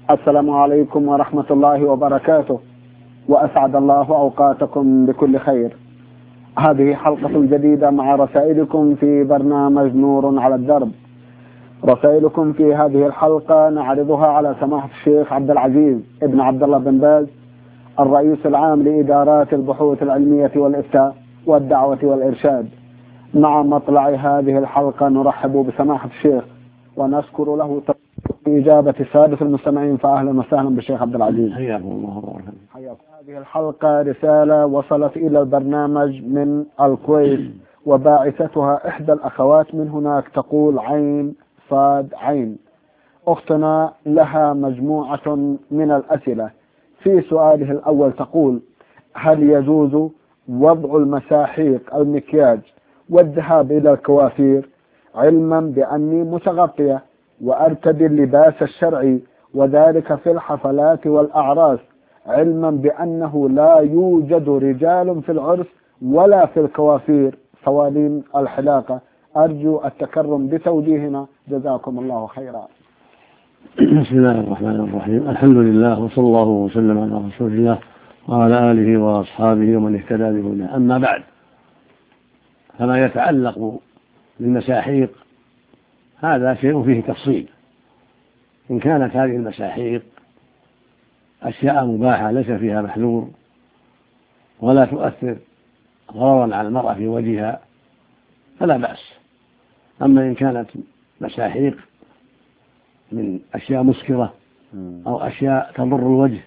السلام عليكم ورحمة الله وبركاته، وأسعد الله أوقاتكم بكل خير. هذه حلقة جديدة مع رسائلكم في برنامج نور على الدرب. رسائلكم في هذه الحلقة نعرضها على سماحة الشيخ عبد العزيز ابن عبد الله بن باز، الرئيس العام لإدارات البحوث العلمية والإفتاء والدعوة والإرشاد. مع مطلع هذه الحلقة نرحب بسماحة الشيخ ونشكر له في إجابة السادة المستمعين، فأهلا وسهلا بالشيخ عبد العزيز. حياكم الله. حياكم. هذه الحلقة رسالة وصلت إلى البرنامج من الكويت، وباعثتها إحدى الأخوات من هناك، تقول عين صاد عين. أختنا لها مجموعة من الأسئلة. في سؤاله الأول تقول: هل يجوز وضع المساحيق المكياج والذهاب إلى الكوافير، علما بأني متغطية وأرتدي اللباس الشرعي، وذلك في الحفلات والأعراس، علما بأنه لا يوجد رجال في العرس ولا في الكوافير صوالين الحلاقة؟ أرجو التكرم بتوجيهنا، جزاكم الله خيرا. بسم الله الرحمن الرحيم. الحمد لله، وصلى الله وسلم على رسول الله وعلى آله وأصحابه ومن اهتدى بهداه. أما بعد، فما يتعلق بالمساحيق هذا شيء فيه تفصيل. إن كانت هذه المساحيق أشياء مباحة ليس فيها محذور ولا تؤثر ضررا على المرأة في وجهها فلا بأس. أما إن كانت مساحيق من أشياء مسكرة أو أشياء تضر الوجه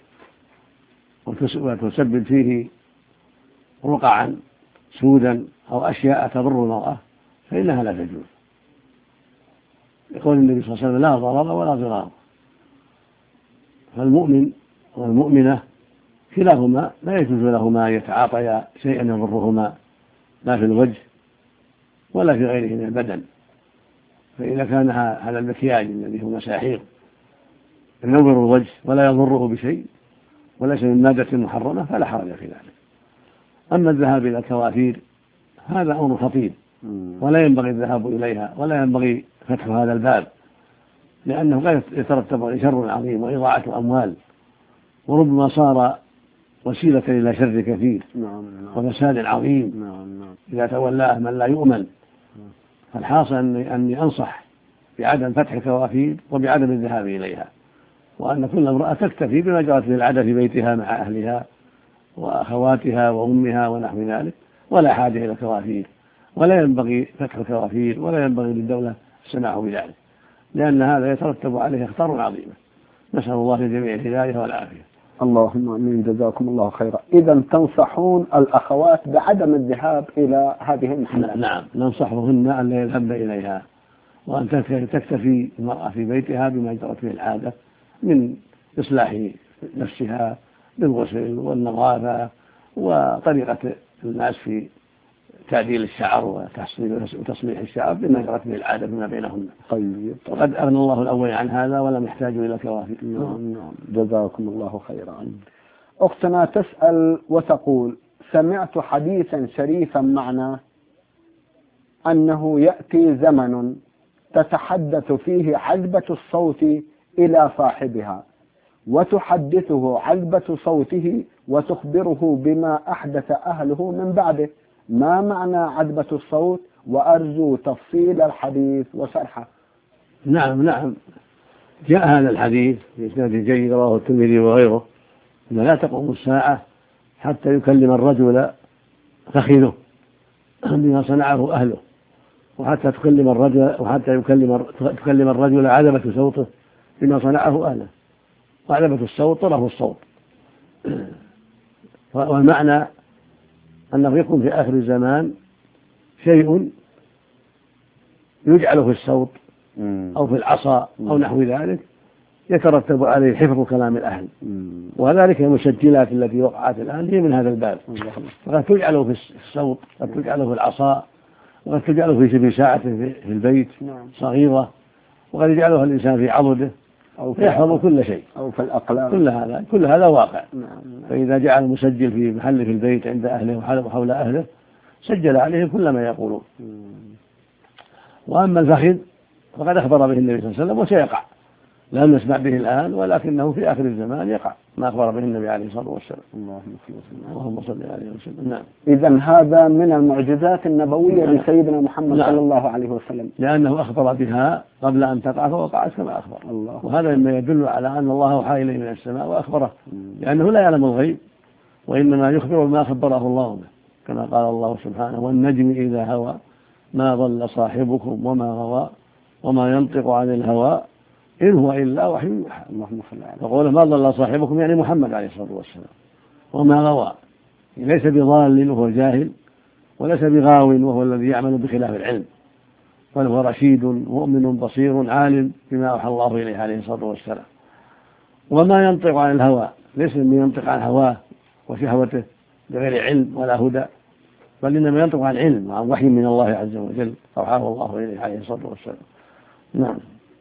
وتسبب فيه رقعا سودا أو أشياء تضر المرأة فإنها لا تجوز. يقول النبي صلى الله عليه وسلم: لا ضرر ولا ضرار. فالمؤمن والمؤمنة كلاهما لا يجوز لهما أن يتعاطيا شيئا يضرهما لا في الوجه ولا في غيره من البدن. فإذا كان هذا المكياج الذي هو مساحيق ينور الوجه ولا يضره بشيء وليس من مادة محرمة فلا حرج في ذلك. أما الذهاب إلى الكوافير هذا أمر خطير، ولا ينبغي الذهاب إليها ولا ينبغي فتح هذا الباب، لأنه قد يترتب عليه شر عظيم وإضاعة أموال، وربما صار وسيلة إلى شر كثير وفساد عظيم إذا تولاه من لا يؤمن. فالحاصل أني أنصح بعدم فتح الكوافير وبعدم الذهاب إليها، وأن كل امرأة تكتفي بما جرت به العادة في بيتها مع أهلها وأخواتها وأمها ونحو ذلك، ولا حاجة إلى الكوافير، ولا ينبغي فتح الكوافير ولا ينبغي للدولة السماح بذلك، لأن هذا يترتب عليه خطر عظيم. نسأل الله للجميع الهداية والعافية. اللهم آمين، جزاكم الله خيرا. إذا تنصحون الأخوات بعدم الذهاب إلى هذه المحلات؟ نعم، ننصحهن أن لا يذهبن إليها، وأن تكتفي المرأة في بيتها بما جرت به العادة من إصلاح نفسها بالغسل والنظافة وطريقة الناس في تعديل الشعر وتصليح الشعر بما جرت به العادة فيما بينهن. طيب. وقد أغنى الله الأول عن هذا ولم يحتاجوا إلى كوافير. نعم، جزاكم الله خيرا. أختنا تسأل وتقول: سمعت حديثا شريفا معناه أنه يأتي زمن تتحدث فيه عذبة الصوت إلى صاحبها وتحدثه عذبة صوته وتخبره بما أحدث أهله من بعده. ما معنى عذبة الصوت؟ وأرجو تفصيل الحديث وشرحه. نعم، جاء هذا الحديث في إسناد جيد رواه الترمذي وغيره، أن لا تقوم الساعة حتى يكلم الرجل فخذه بما صنعه أهله، وحتى تكلم الرجل عذبة صوته بما صنعه أهله. وعذبة الصوت طرف الصوت، والمعنى أنه يكون في آخر الزمان شيء يجعل في الصوت أو في العصا أو نحو ذلك يترتب عليه حفظ كلام الأهل، وذلك المسجلات التي وقعت الآن هي من هذا الباب. فقد تجعله في الصوت، قد تجعله في العصا، وقد تجعله في ساعته في البيت صغيرة، وقد يجعلها الإنسان في عضده يحفظ كل شيء أو في الأقلام. كل هذا واقع. فإذا جعل المسجل في محل في البيت عند أهله وحول أهله سجل عليه كل ما يقولون. وأما الفخذ فقد أخبر به النبي صلى الله عليه وسلم وسيقع، لم نسمع به الآن، ولكنه في آخر الزمان يقع ما أخبر به النبي عليه الصلاة والسلام. اللهم صل عليه وسلم. نعم. إذن هذا من المعجزات النبوية لسيدنا محمد صلى الله عليه وسلم، لأنه أخبر بها قبل أن تقع فوقعت كما أخبر. وهذا مما يدل على أن الله أوحى إليه من السماء وأخبره، لأنه لا يعلم الغيب، وإنما يخبر بما خبره الله به، كما قال الله سبحانه: والنجم إذا هوى ما ضل صاحبكم وما غوى وما ينطق عن الهوى إن هو إلا وحي يوحى. فقوله ما ضل صاحبكم يعني محمد عليه الصلاة والسلام، وما غوى ليس بضال وهو جاهل، وليس بغاو وهو الذي يعمل بخلاف العلم، بل هو رشيد مؤمن بصير عالم بما أوحى الله إليه عليه الصلاة والسلام. وما ينطق عن الهوى ليس ينطق عن هواه وشهوته بغير علم ولا هدى، بل إنما ينطق عن علم وعن وحي من الله عز وجل أوحاه الله إليه عليه الصلاة والسلام. نعم.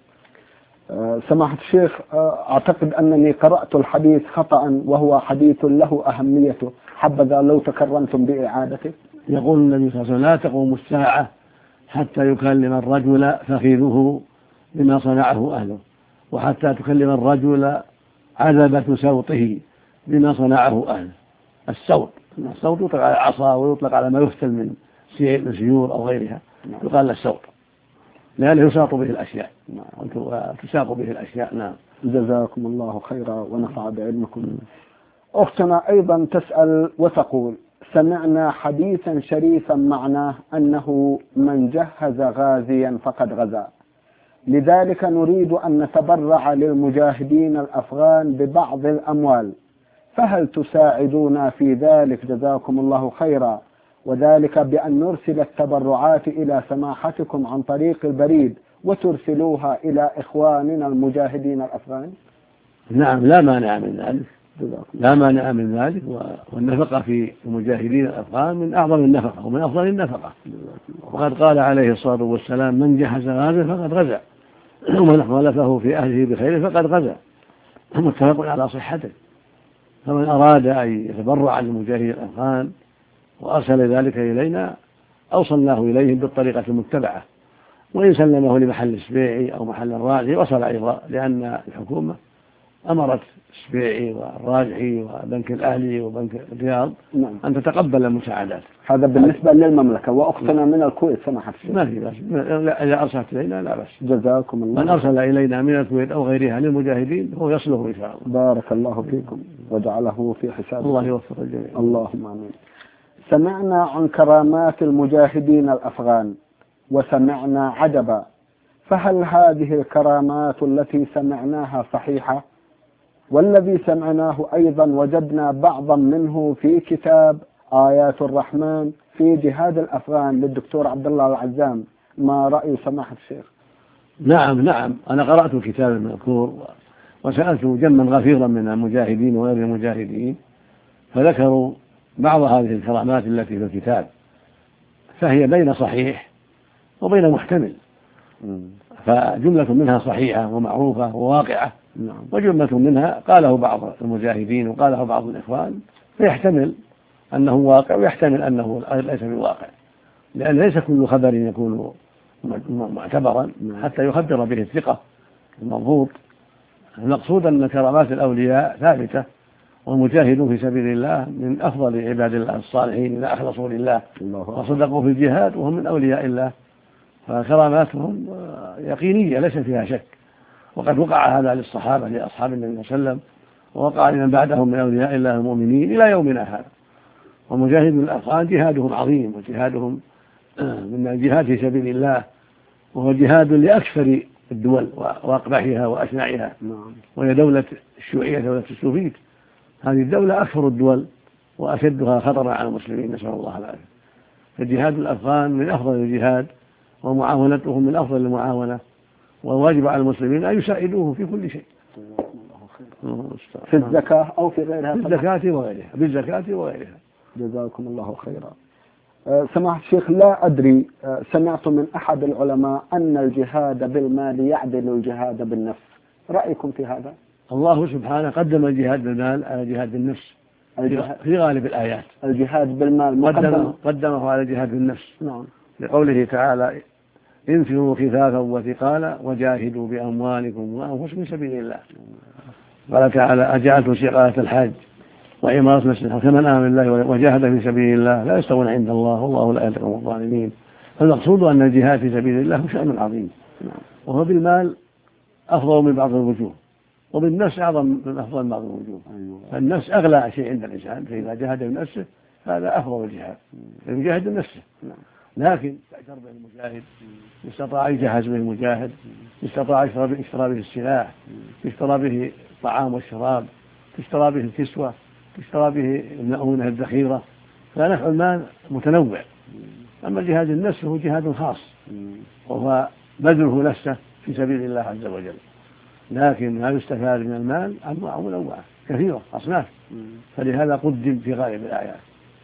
سماحة الشيخ، أعتقد أنني قرأت الحديث خطأ وهو حديث له أهميته، حبذا لو تكرمتم بإعادته. يقول النبي صلى الله عليه وسلم: لا تقوم الساعة حتى يكلم الرجل فخذه بما صنعه أهله، وحتى تكلم الرجل عذبة سوطه بما صنعه أهله. السوط يطلق على العصا ويطلق على ما يفتل من سيور أو غيرها، يقال السوط لأنه يساط به الأشياء وتساق به الأشياء. نعم. جزاكم الله خيرا ونفع بعلمكم. أختنا أيضا تسأل وتقول: سمعنا حديثا شريفا معناه أنه من جهز غازيا فقد غزا، لذلك نريد أن نتبرع للمجاهدين الأفغان ببعض الأموال، فهل تساعدونا في ذلك جزاكم الله خيرا، وذلك بأن نرسل التبرعات إلى سماحتكم عن طريق البريد وترسلوها إلى إخواننا المجاهدين الأفغان؟ نعم، لا مانع من ذلك، لا مانع من ذلك. والنفقة في المجاهدين الأفغان من أعظم النفقة ومن أفضل النفقة، وقد قال عليه الصلاة والسلام: من جهز غازا فقد غزا، ومن خلفه في أهله بخير فقد غزا. متفق على صحته. فمن أراد أن يتبرع للمجاهدين الأفغان وأرسل ذلك إلينا أوصلناه إليهم بالطريقة المتبعة، وإن سلمه لمحل السبيعي أو محل الراجحي وصل أيضا، لأن الحكومة أمرت السبيعي والراجحي وبنك الأهلي وبنك الرياض أن تتقبل المساعدات. هذا بالنسبة للمملكة. وأختنا من الكويت سمحت ما في بس، إذا أرسلت إلينا لا بس. جزاكم الله. من أرسل إلينا من الكويت أو غيرها للمجاهدين هو يصله إن شاء الله. بارك الله فيكم وجعله في حسابه. الله يوفق الجميع. اللهم آمين. سمعنا عن كرامات المجاهدين الأفغان وسمعنا عجبا، فهل هذه الكرامات التي سمعناها صحيحة؟ والذي سمعناه أيضا وجدنا بعضا منه في كتاب آيات الرحمن في جهاد الأفغان للدكتور عبد الله العزام، ما رأي سماحة الشيخ؟ نعم، أنا قرأت الكتاب المذكور وسألت جمًا غفيرا من المجاهدين وغير المجاهدين، فذكروا بعض هذه الكرامات التي في الكتاب، فهي بين صحيح وبين محتمل، فجملة منها صحيحة ومعروفة وواقعة، وجملة منها قاله بعض المجاهدين وقاله بعض الإخوان، فيحتمل أنه واقع ويحتمل أنه ليس بواقع، لأن ليس كل خبر يكون معتبرا حتى يخبر به الثقة المضبوط. المقصود أن كرامات الأولياء ثابتة، والمجاهدون في سبيل الله من أفضل عباد الله الصالحين إذا أخلصوا لله وصدقوا في الجهاد وهم من أولياء الله، فكراماتهم يقينية ليس فيها شك. وقد وقع هذا للصحابة لأصحاب النبي صلى الله عليه وسلم، ووقع لمن بعدهم من أولياء الله المؤمنين إلى يومنا هذا. ومجاهدون الأفغان جهادهم عظيم، وجهادهم من الجهاد في سبيل الله، وهو جهاد لأكثر الدول وأقبحها وأشنعها، وهي دولة الشيوعية، دولة السوفيت. هذه الدولة أكثر الدول وأشدها خطرا على المسلمين، نسأل الله العافية. فجهاد الأفغان من أفضل الجهاد، ومعاونتهم من أفضل المعاونة، وواجب على المسلمين أن يساعدوه في كل شيء، في الزكاة أو في غيرها، بالزكاة وغيرها. جزاكم الله خيرا. سماحة الشيخ، لا أدري، سمعت من أحد العلماء أن الجهاد بالمال يعدل الجهاد بالنفس، رأيكم في هذا؟ الله سبحانه قدم الجهاد بالمال على جهاد النفس في غالب الآيات. الجهاد بالمال قدمه على جهاد النفس. نعم. لقوله تعالى: انفروا خفافا وثقالا وجاهدوا بأموالكم وأنفسكم في سبيل الله. قال تعالى أجعلتم سقاية الحاج وعمارة المسجد الحرام كمن آمن بالله وجاهد في سبيل الله لا يستوون عند الله والله لا يهدي القوم الظالمين. فالمقصود أن الجهاد في سبيل الله شأن عظيم، وهو بالمال أفضل من بعض الوجوه، وبالنفس أعظم من أفضل من بعض الوجوه. فالنفس أغلى شيء عند الإنسان، فإذا جاهد بنفسه هذا أفضل الجهاد، يجاهد بنفسه. لكن يعتر به المجاهد، يستطاع يجهز به المجاهد، يستطاع يشترى به السلاح، يشترى به الطعام والشراب، تشترى به الكسوة، تشترى به المؤونة الذخيرة، فنفع المال متنوع. أما جهاد النفس هو جهاد خاص، وهو بذله نفسه في سبيل الله عز وجل. لكن ما يستفاد من المال أنواع منوعة كثيرة أصناف، فلهذا قدم في غالب الآيات.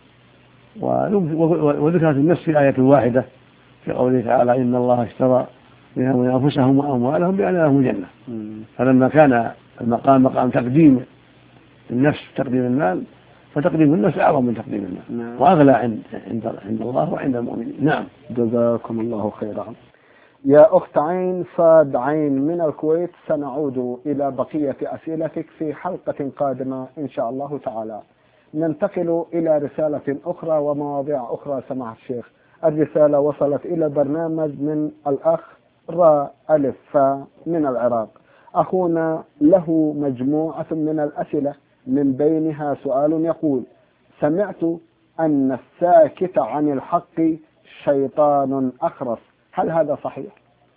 وذكرت النفس في آية واحدة في قوله تعالى إن الله اشترى من أنفسهم وأموالهم بأن لهم الجنة. فلما كان المقام مقام تقديم النفس تقديم المال، فتقديم النفس أعظم من تقديم المال، وأغلى عند الله وعند المؤمنين. نعم. جزاكم الله خيرا. يا أخت عين صاد عين من الكويت، سنعود إلى بقية أسئلتك في حلقة قادمة إن شاء الله تعالى. ننتقل إلى رسالة أخرى ومواضيع أخرى سماحة الشيخ. الرسالة وصلت إلى برنامج من الأخ را ألف فا من العراق. أخونا له مجموعة من الأسئلة، من بينها سؤال يقول: سمعت أن الساكت عن الحق شيطان أخرس، هل هذا صحيح؟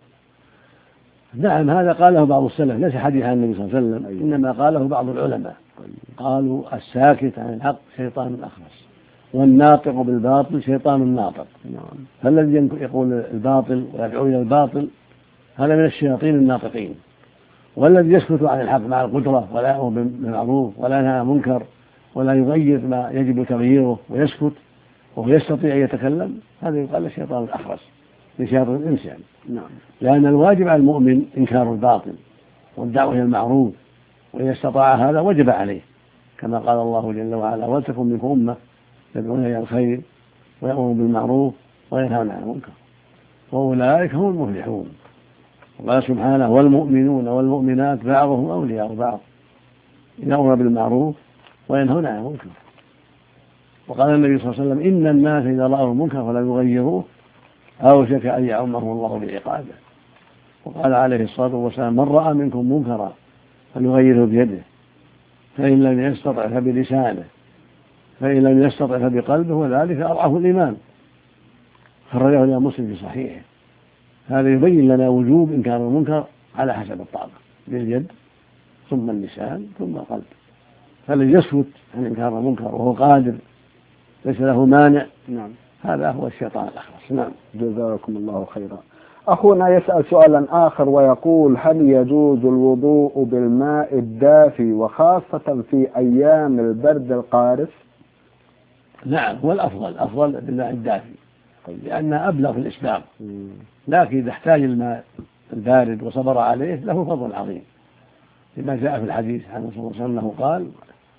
نعم، هذا قاله بعض السلف، ليس حديث عن النبي صلى الله عليه وسلم، إنما قاله بعض العلماء. قالوا الساكت عن الحق شيطان أخرس، والناطق بالباطل شيطان ناطق. فالذي يقول الباطل ويدعو إلى الباطل هذا من الشياطين الناطقين، والذي يسكت عن الحق مع القدرة ولا يأمر بالمعروف ولا ينهى عن المنكر ولا يغير ما يجب تغييره ويسكت وهو يستطيع أن يتكلم، هذا يقال الشيطان الأخرس لشياطين الإنس يعني. لأن الواجب على المؤمن إنكار الباطل والدعوة إلى المعروف، وإذا استطاع هذا وجب عليه، كما قال الله جل وعلا: ولتكن منكم أمة يدعون إلى الخير ويأمرون بالمعروف وينهون عن المنكر وأولئك هم المفلحون. وقال سبحانه: والمؤمنون والمؤمنات بعضهم أولياء بعض يأمرون بالمعروف وينهون عن المنكر. وقال النبي صلى الله عليه وسلم: إن الناس إذا رأوا المنكر فلا يغيروه أوشك أن يعمهم الله بعقابه. وقال عليه الصلاة والسلام: من رأى منكم منكرا فليغيره بيده، فإن لم يستطع فبلسانه، فإن لم يستطع فبقلبه، وذلك أضعف الإيمان. خرجه الإمام مسلم في صحيحه. هذا يبين لنا وجوب إنكار المنكر على حسب الطاقة، باليد ثم اللسان ثم القلب. فالذي يسكت عن إنكار المنكر وهو قادر ليس له مانع، هذا هو الشيطان الأخرس. نعم. جزاكم الله خيرا. أخونا يسأل سؤالا آخر ويقول: هل يجوز الوضوء بالماء الدافي وخاصة في أيام البرد القارس؟ نعم، هو الأفضل بالماء الدافي، لأنه أبلغ في الإسباغ. لكن إذا احتاج الماء البارد وصبر عليه له فضل عظيم، لما جاء في الحديث عن رسول الله صلى الله عليه وسلم قال: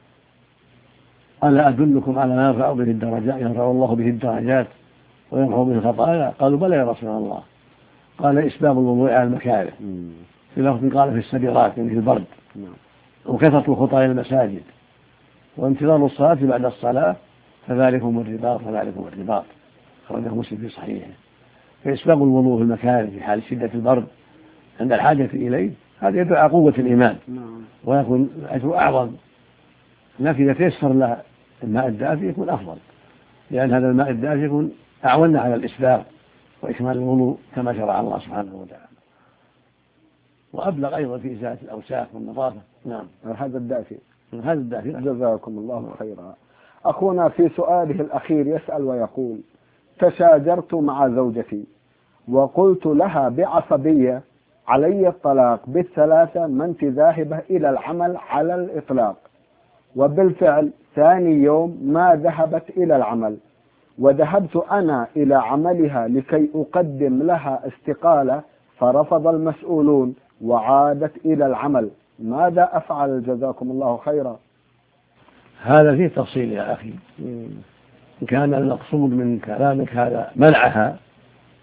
ألا أدلكم على ما يرفع به الدرجات، يرفع الله به الدرجات ويمحو به الخطايا؟ قالوا: بلى يا رسول الله. قال: إسباغ الوضوء على المكاره، في لفظ قال: في السبيرات، يعني في البرد، وكثرة الخطى إلى المساجد، وانتظار الصلاة بعد الصلاة، فذلكم الرباط. خرجه مسلم في صحيحه. فإسباغ الوضوء في المكاره في حال شدة البرد عند الحاجة إليه هذا يدل على قوة الإيمان، ويكون الأجر أعظم. لكن إذا تيسر له الماء الدافي يكون أفضل، لأن هذا الماء الدافي يكون أعون على الإسباغ وإكمال الوضوء كما شرع الله سبحانه وتعالى، وأبلغ أيضا في إزالة الأوساخ والنظافة. نعم، هذا الدافي. جزاكم الله خيرا. أخونا في سؤاله الأخير يسأل ويقول: تشاجرت مع زوجتي وقلت لها بعصبية: علي الطلاق بالثلاثة، ما انت ذاهبة إلى العمل على الإطلاق. وبالفعل ثاني يوم ما ذهبت إلى العمل، وذهبت أنا إلى عملها لكي أقدم لها استقالة، فرفض المسؤولون وعادت إلى العمل. ماذا أفعل جزاكم الله خيرا؟ هذا فيه تفصيل يا أخي. إن كان المقصود من كلامك هذا منعها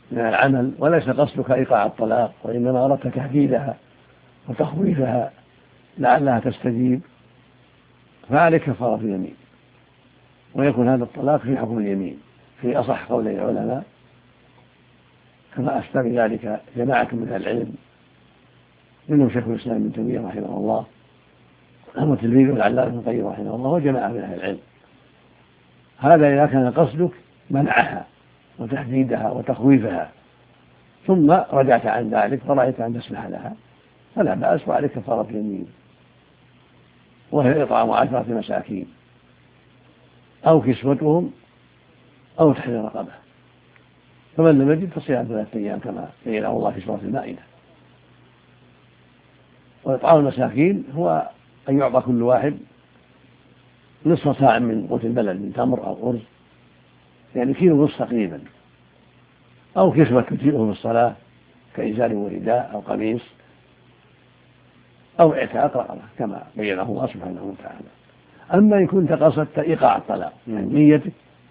من العمل وليس قصدك إيقاع الطلاق، وإنما أردت تهديدها وتخويفها لعلها تستجيب، فعليك كفارة اليمين، ويكون هذا الطلاق في حكم اليمين في أصح قولي العلماء، كما أفتى بذلك جماعة من العلم منهم شيخ الإسلام ابن تيمية رحمه الله وتلميذه العلامة ابن القيم رحمه الله وجماعة من أهل العلم. هذا إذا كان قصدك منعها وتهديدها وتخويفها ثم رجعت عن ذلك فرأيت أن تسمح لها فلا بأس، وعليك كفارة اليمين، وهي إطعام 10 مساكين أو كسوتهم أو تحرير رقبة، فمن لم يجد فصيام 3 أيام كما بينه الله في سورة المائدة. وإطعام المساكين هو أن يعطى كل واحد نصف صاع من قوت البلد من تمر أو أرز، يعني كيلو ونصف تقريبا، أو كسوة تجيئه في الصلاة كإزار ورداء أو قميص، أو اعتاق رقبة كما بينه الله سبحانه وتعالى. أما إن كنت قصدت إيقاع الطلاق، يعني نيتك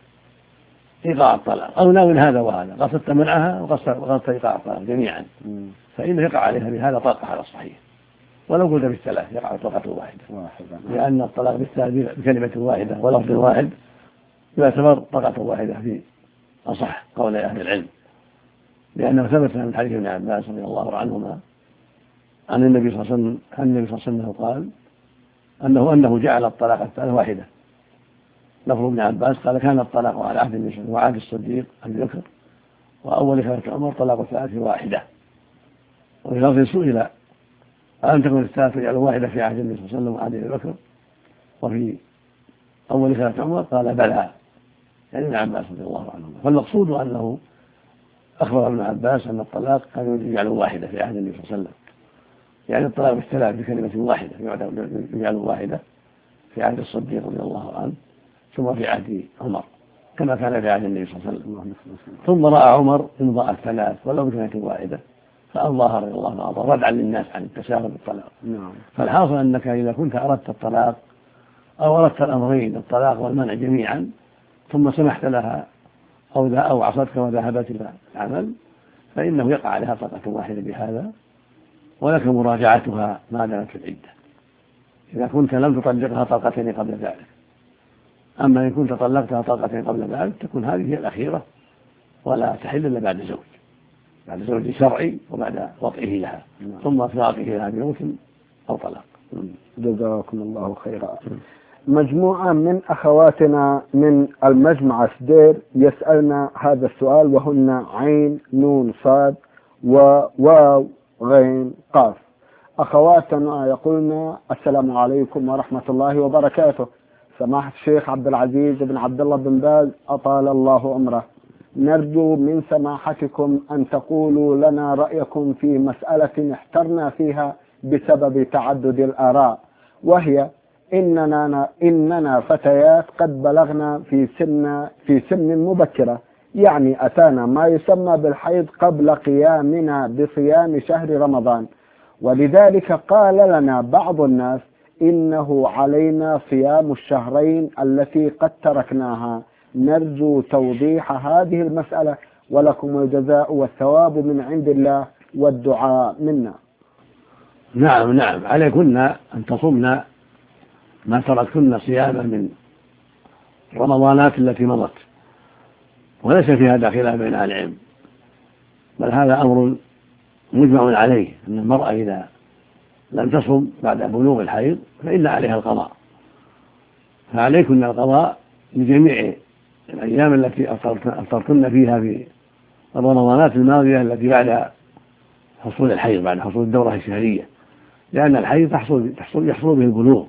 إيقاع الطلاق أو ناوي هذا وهذا، قصدت منعها وقصدت إيقاع الطلاق جميعا، فإنه يقع عليها بهذا طلقة على الصحيح، ولو قلت بالثلاث يقع طلقة واحدة، لأن الطلاق بالثلاث بكلمة واحدة ولفظ واحد يعتبر طلقة واحدة في أصح قول أهل العلم، لأنه ثبت من حديث ابن عباس رضي الله عنهما عن النبي صلى الله عليه وسلم قال أنه جعل الطلاق الثلاث واحدة. لفظ ابن عباس قال كان الطلاق على عهد النبي وعهد الصديق أبي بكر وأول خلافة عمر طلاق الثلاث واحدة. وفي لفظ سئل ألم تكن الثلاث يجعل واحدة في عهد النبي صلى الله عليه وسلم وعهد أبي بكر وفي أول خلافة عمر قال بلى، يعني ابن عباس رضي الله عنهما. فالمقصود أنه أخبر ابن عباس أن الطلاق كانوا يجعلوا واحدة في عهد النبي صلى الله عليه وسلم، يعني الطلاق بالثلاث بكلمة واحدة يجعلوا واحدة في عهد الصديق رضي الله عنه ثم في عهد عمر كما كان في عهد النبي صلى الله عليه وسلم. ثم رأى عمر إمضاء الثلاث ولو بكلمة واحدة فأمضاها رضي الله عنه ردعا للناس عن التساهل بالطلاق. فالحاصل أنك إذا كنت أردت الطلاق أو أردت الأمرين الطلاق والمنع جميعا ثم سمحت لها أو عصتك وذهبت إلى العمل فإنه يقع عليها طلقة واحدة بهذا، ولك مراجعتها ما دامت في العدة إذا كنت لم تطلقها طلقتين قبل ذلك. أما إن كنت طلقتها طلقتين قبل ذلك تكون هذه هي الأخيرة ولا تحل إلا بعد زوج شرعي وبعد وطئه لها ثم فراقه لها بموت أو طلاق. جزاكم الله خيرا. مجموعة من أخواتنا من المجمع سدير يسألنا هذا السؤال، وهن عين نون صاد وواو غين قاف. أخواتنا يقولن السلام عليكم ورحمة الله وبركاته. سماحة الشيخ عبد العزيز بن عبد الله بن باز أطال الله عمره، نرجو من سماحتكم أن تقولوا لنا رأيكم في مسألة احترنا فيها بسبب تعدد الآراء، وهي إننا فتيات قد بلغنا في سن مبكرة، يعني أتانا ما يسمى بالحيض قبل قيامنا بصيام شهر رمضان، ولذلك قال لنا بعض الناس إنه علينا صيام الشهرين التي قد تركناها. نرجو توضيح هذه المسألة، ولكم الجزاء والثواب من عند الله والدعاء منا. نعم عليكن أن تصمنا ما تركتن صياما من رمضانات التي مضت، وليس في هذا خلاف بين أهل العلم، بل هذا أمر مجمع عليه أن المرأة إذا لم تصم بعد بلوغ الحيض فإن عليها القضاء، فعليكن القضاء لجميع الأيام التي أفطرتن فيها في الرمضانات الماضية التي بعد حصول الحيض، بعد حصول الدورة الشهرية، لأن الحيض يحصل به البلوغ،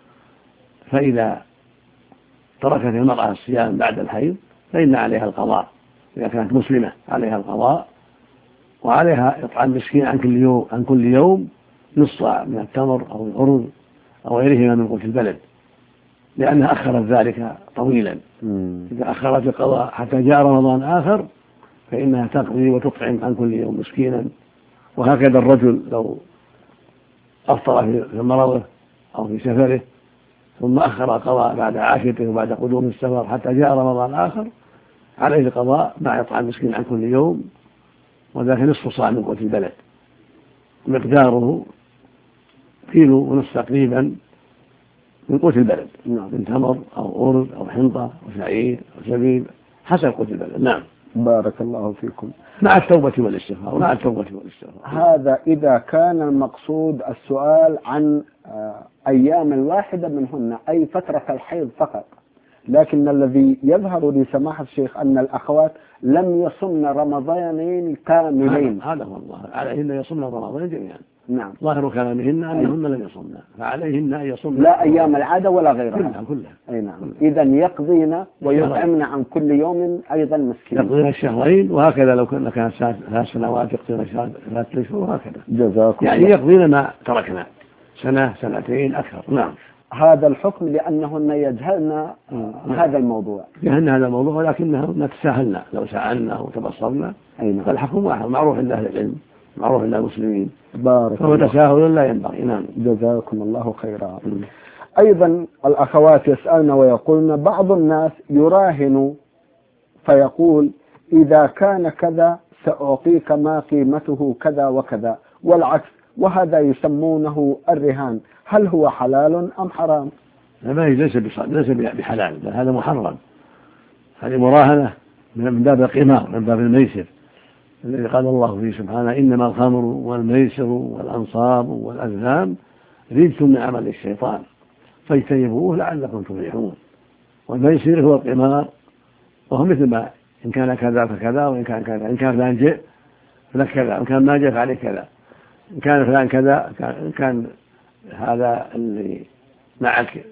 فإذا تركت المرأة الصيام بعد الحيض فإن عليها القضاء، إذا كانت مسلمة عليها القضاء، وعليها إطعام مسكين عن كل يوم نصف صاع من التمر أو الأرز أو غيرهما من قوت البلد، لأنها أخرت ذلك طويلا. إذا أخرت القضاء حتى جاء رمضان آخر فإنها تقضي وتطعم عن كل يوم مسكينا. وهكذا الرجل لو أفطر في مرضه أو في سفره ثم أخر القضاء بعد عاشته وبعد قدوم السفر حتى جاء رمضان آخر عليه القضاء مع إطعام مسكين عن كل يوم وذاك نصف صاع من قوت البلد، مقداره 1.5 كيلو تقريبا من قوت البلد، من تمر أو أرز أو حنطة أو شعير أو زبيب حسب قوت البلد. نعم. بارك الله فيكم. مع التوبة والاستغفار. هذا إذا كان المقصود السؤال عن أيام الواحدة منهن، أي فترة الحيض فقط. لكن الذي يظهر لسماحة الشيخ أن الأخوات لم يصمن رمضانين كاملين. هذا هو الله، عليهن يصمن رمضان جميعا. نعم. ظاهر كلامهن أنهن لم يصمن، فعليهن أن يصمن لا أيام العادة ولا غيرها كلها. أي نعم. إذا يقضين ويطعمن عن كل يوم أيضا مسكين. يقضين الشهرين، وهكذا لو كانت 3 سنوات يقضين 3 أشهر، وهكذا. جزاكم يعني يقضين ما تركنا، 1 2 أكثر. نعم. هذا الحكم لأنهن يجهلن هذا الموضوع. يجهلن هذا الموضوع، ولكنهن تساهلن لو سألنا وتبصرنا. فالحكم واحد، معروف عند أهل العلم، معروف عند المسلمين. فهو تساهل لا ينبغي. نعم. جزاكم الله خيرا. أيضا الأخوات يسألن ويقولن بعض الناس يراهن فيقول إذا كان كذا سأعطيك ما قيمته كذا وكذا، والعكس، وهذا يسمونه الرهان. هل هو حلال أم حرام؟ ليس بحلال، بل هذا محرم. هذه مراهنة من باب القمار، من باب الميسر الذي قال الله فيه سبحانه إنما الخمر والميسر والأنصاب والأزلام رجس من عمل الشيطان فاجتنبوه لعلكم تفلحون. والميسر هو القمار، وهو مثل ما إن كان كذا فكذا، وإن كان كذا، إن كان فلان جاء فلك كذا، وإن كان ما جاء فعليه كذا، إن كان فلان كذا، إن كان هذا اللي معك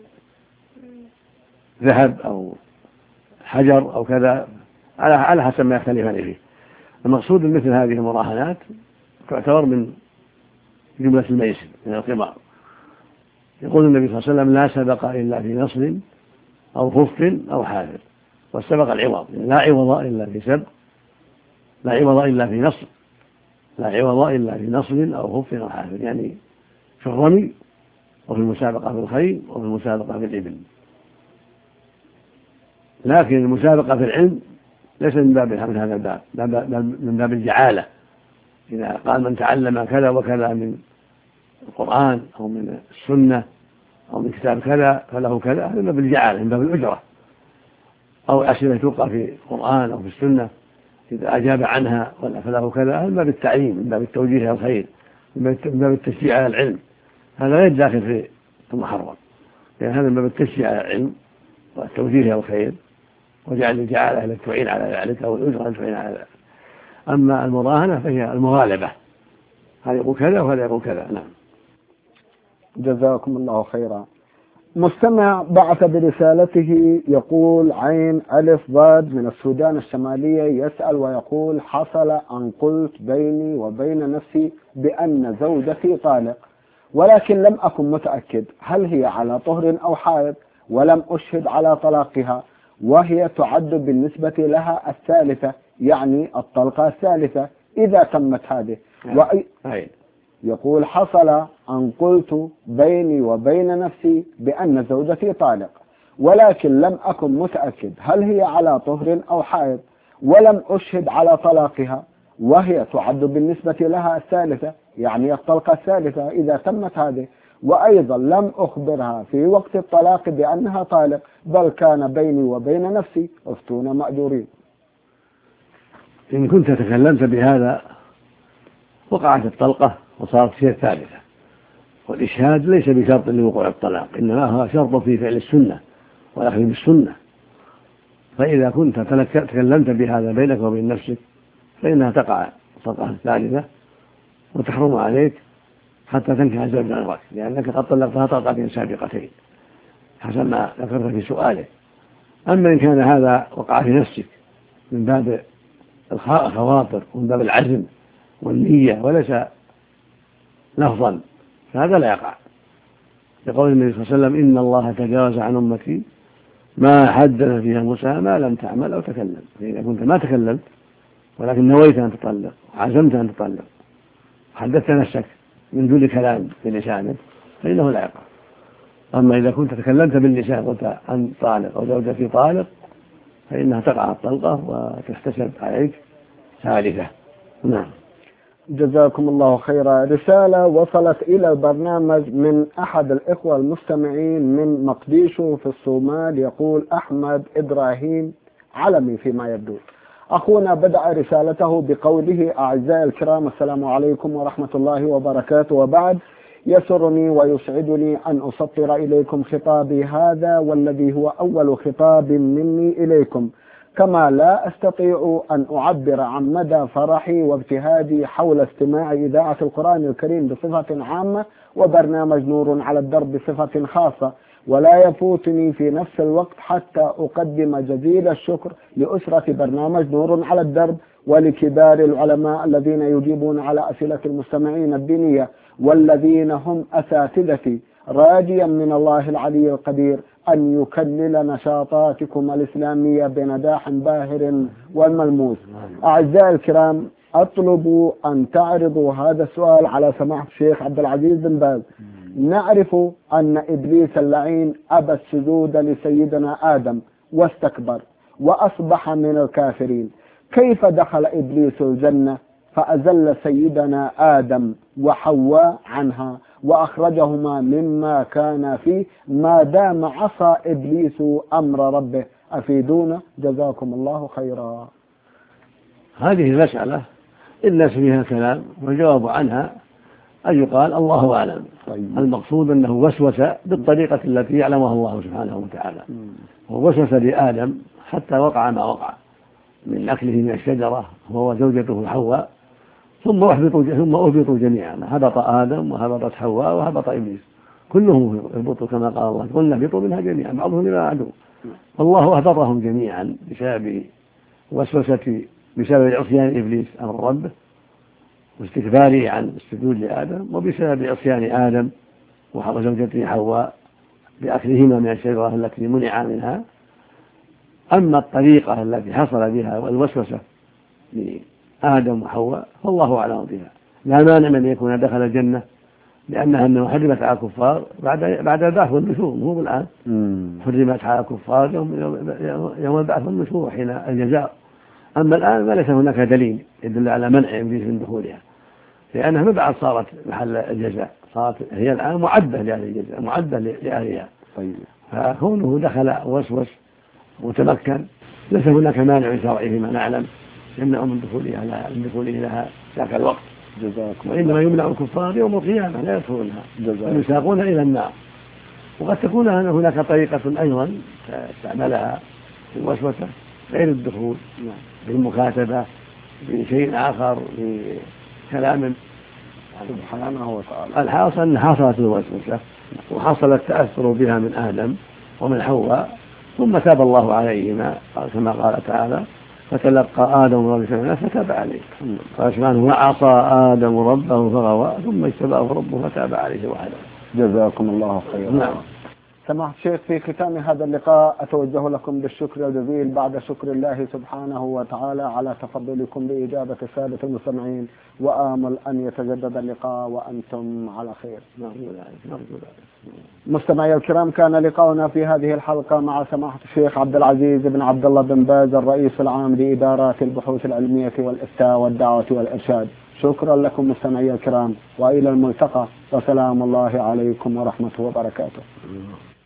ذهب أو حجر أو كذا، على حسب ما يختلفان فيه. المقصود مثل هذه المراهنات تعتبر من جملة الميسر، من القمار. يقول النبي صلى الله عليه وسلم لا سبق إلا في نصر أو خف أو حافر، والسبق العوض، لا عوض إلا في سبق، لا عوض إلا في نصر، لا عوض إلا في نصر أو خف أو حافر، يعني في الرمي وفي المسابقة في الخيل وفي المسابقة في الإبل. لكن المسابقة في العلم ليس من باب هذا الباب، من باب الجعالة. إذا قال من تعلم كذا وكذا من القرآن أو من السنة أو من كتاب كذا فله كذا، هذا من باب الجعالة، من باب الأجرة. أو أسئلة تلقى في القرآن أو في السنة إذا أجاب عنها فله كذا، هذا من باب التعليم، من باب التوجيه إلى الخير، من باب التشجيع على العلم. هذا غير داخل في المحرم، لأن هذا من باب التشجيع على العلم والتوجيه إلى الخير وجعل الجعالة التي تعين على ذلك أو الأجرة التي تعين على ذلك. أما المراهنة فهي المغالبة، هذا يقول كذا وهذا يقول كذا. نعم. جزاكم الله خيرا. مستمع بعث برسالته يقول عين ألف ضاد من السودان الشمالية، يسأل ويقول حصل أن قلت بيني وبين نفسي بأن زوجتي طالق، ولكن لم أكن متأكد هل هي على طهر أو حائض، ولم أشهد على طلاقها، وهي تعد بالنسبة لها الثالثة، يعني الطلقة الثالثة إذا تمت هذه. يقول حصل أن قلت بيني وبين نفسي بأن زوجتي طالق، ولكن لم أكن متأكد هل هي على طهر أو حائض، ولم أشهد على طلاقها، وهي تعد بالنسبة لها الثالثة، يعني الطلقة الثالثة إذا تمت هذه. وأيضا لم أخبرها في وقت الطلاق بأنها طالق، بل كان بيني وبين نفسي أفتون مأجورين. إن كنت تكلمت بهذا وقعت الطلقة وصارت هي الثالثة، والإشهاد ليس بشرط لوقوع الطلاق، إنما هو شرط في فعل السنة والأخذ بالسنة. فإذا كنت تكلمت بهذا بينك وبين نفسك فإنها تقع الطلقة الثالثة وتحرم عليك حتى تنكح زوجا غيرك، لأنك قد طلقتها طلقتين سابقتين حسب ما ذكرت في سؤاله. أما إن كان هذا وقع في نفسك من باب الخواطر ومن باب العزم والنية وليس لفظا فهذا لا يقع، لقول النبي صلى الله عليه وسلم إن الله تجاوز عن أمتي ما حدث فيها موسى ما لم تعمل أو تكلم. فإذا كنت ما تكلمت ولكن نويت أن تطلق وعزمت أن تطلق حدثت نفسك من دون كلام بلسانك فإنه لا يقع. أما إذا كنت تكلمت باللسان قلت أن طالق أو زوجتي طالق فإنها تقع الطلقة وتحتسب عليك ثالثة. نعم. جزاكم الله خيرا. رسالة وصلت إلى البرنامج من أحد الإخوة المستمعين من مقديشو في الصومال، يقول أحمد إبراهيم علمي فيما يبدو. أخونا بدأ رسالته بقوله: أعزائي الكرام، السلام عليكم ورحمة الله وبركاته، وبعد، يسرني ويسعدني أن أسطر إليكم خطابي هذا، والذي هو أول خطاب مني إليكم، كما لا أستطيع أن أعبر عن مدى فرحي وابتهاجي حول استماع إذاعة القرآن الكريم بصفة عامة وبرنامج نور على الدرب بصفة خاصة، ولا يفوتني في نفس الوقت حتى أقدم جزيل الشكر لأسرة برنامج نور على الدرب ولكبار العلماء الذين يجيبون على أسئلة المستمعين الدينية، والذين هم أساتذتي، راجيا من الله العلي القدير أن يكلل نشاطاتكم الإسلامية بنجاح باهر وملموس. أعزائي الكرام، أطلب أن تعرضوا هذا السؤال على سماحة الشيخ عبد العزيز بن باز. نعرف أن إبليس اللعين أبى السجود لسيدنا آدم واستكبر وأصبح من الكافرين. كيف دخل إبليس الجنة فأزل سيدنا آدم وحواء عنها وأخرجهما مما كان فيه ما دام عصى إبليس أمر ربه؟ أفيدونا جزاكم الله خيرا. هذه المسألة الناس فيها كلام، والجواب عنها أن يقال الله أعلم. المقصود أنه وسوس بالطريقة التي يعلمها الله سبحانه وتعالى، ووسوس لآدم حتى وقع ما وقع من أكله من الشجرة هو وزوجته حواء، ثم أهبطوا جميعا، هبط آدم وهبطت حواء وهبط إبليس، كلهم يهبطوا كما قال الله: قلنا اهبطوا منها جميعا بعضهم لما عدو. والله أهبطهم جميعا بسبب بسبب عصيان إبليس أمر ربه واستكباره عن السجود لآدم، وبسبب عصيان آدم وزوجته حواء بأكلهما من الشجرة التي منع منها. أما الطريقة التي حصل بها والوسوسة لآدم وحواء فالله أعلم بها، لا مانع من يكون دخل الجنة، لأنها أنه حرمت على الكفار بعد البعث والنشور، مو الآن. حرمت على الكفار يوم البعث والنشور حين الجزاء. أما الآن فليس هناك دليل يدل على منع إبليس من دخولها، لأنها من بعد صارت محل الجزاء، صارت هي الآن معدة لأهل الجزاء، معدة لأهلها. فكونه دخل وسوس وتمكن ليس هناك مانع شرعي فيما نعلم يمنع من دخوله لها ذاك الوقت. وإنما يمنع الكفار يوم القيامة لا يدخلونها، يساقون إلى النار. وقد تكون هناك طريقة أيضا استعملها في الوسوسة غير الدخول، بالمكاتبة، بشيء آخر، بكلام سبحانه وتعالى. الحاصل أن حصلت الوسوسة وحصل التأثر بها من آدم ومن حواء، ثم تاب الله عليهما كما قال تعالى: فتلقى آدم من ربه فتاب عليه. قال سبحانه: وعصى آدم ربه فغوى ثم اجتباه ربه فتاب عليه وهدى. جزاكم الله خيرا. نعم. سماحة الشيخ، في ختام هذا اللقاء أتوجه لكم بالشكر الجزيل بعد شكر الله سبحانه وتعالى على تفضلكم بإجابة السادة المستمعين، وآمل أن يتجدد اللقاء وأنتم على خير. مستمعي الكرام، كان لقاؤنا في هذه الحلقة مع سماحة الشيخ عبد العزيز بن عبد الله بن باز، الرئيس العام لإدارات البحوث العلمية والإفتاء والدعوة والإرشاد. شكرا لكم مستمعي الكرام، وإلى الملتقى، وسلام الله عليكم ورحمة وبركاته.